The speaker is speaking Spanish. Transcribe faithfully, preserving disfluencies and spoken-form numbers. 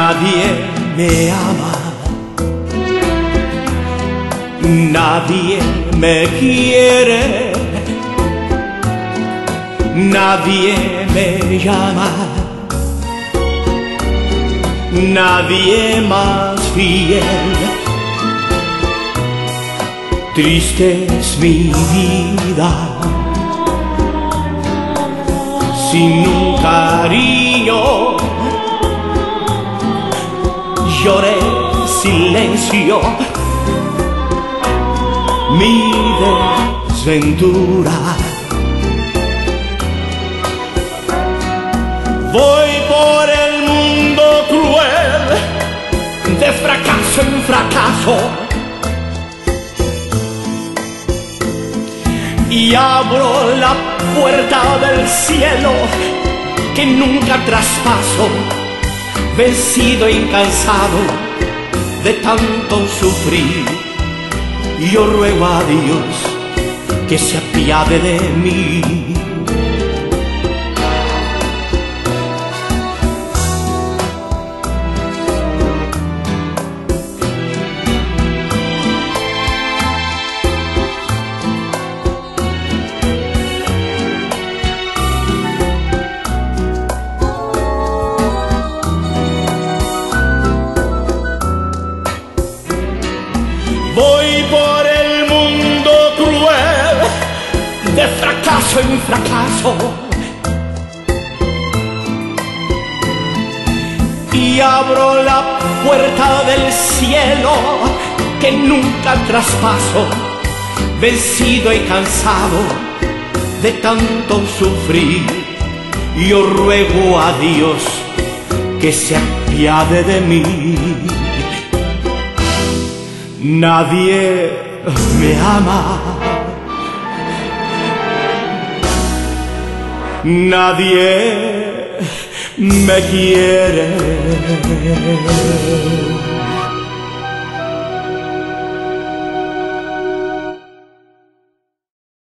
Nadie me ama, nadie me quiere, nadie me llama, nadie más fiel. Triste es mi vida, sin un cariño. Lloré silencio mi desventura. Voy por el mundo cruel, de fracaso en fracaso, y abro la puerta del cielo que nunca traspaso, vencido y cansado de tanto sufrir. Yo ruego a Dios que se apiade de mí. Voy por el mundo cruel, de fracaso en fracaso, y abro la puerta del cielo que nunca traspaso, vencido y cansado de tanto sufrir. Yo ruego a Dios que se apiade de mí. Nadie me ama, nadie me quiere.